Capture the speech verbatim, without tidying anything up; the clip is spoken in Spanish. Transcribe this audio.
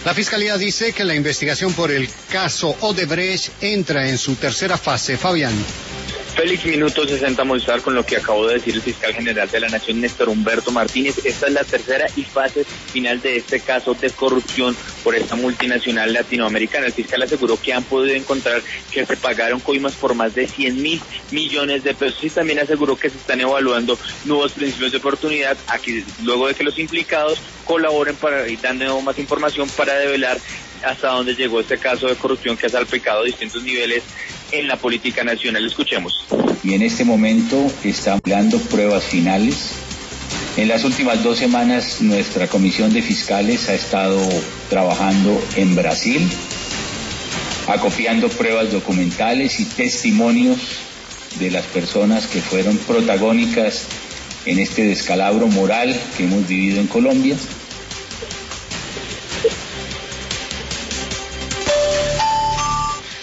La Fiscalía dice que la investigación por el caso Odebrecht entra en su tercera fase. Fabián. Félix, minuto sesenta, Movistar, con lo que acabó de decir el fiscal general de la Nación, Néstor Humberto Martínez. Esta es la tercera y fase final de este caso de corrupción por esta multinacional latinoamericana. El fiscal aseguró que han podido encontrar que se pagaron coimas por más de cien mil millones de pesos y también aseguró que se están evaluando nuevos principios de oportunidad aquí, luego de que los implicados colaboren para y dan más información para develar hasta dónde llegó este caso de corrupción que ha salpicado distintos niveles en la política nacional. Escuchemos. Y en este momento están dando pruebas finales. En las últimas dos semanas nuestra comisión de fiscales ha estado trabajando en Brasil, acopiando pruebas documentales y testimonios de las personas que fueron protagónicas en este descalabro moral que hemos vivido en Colombia.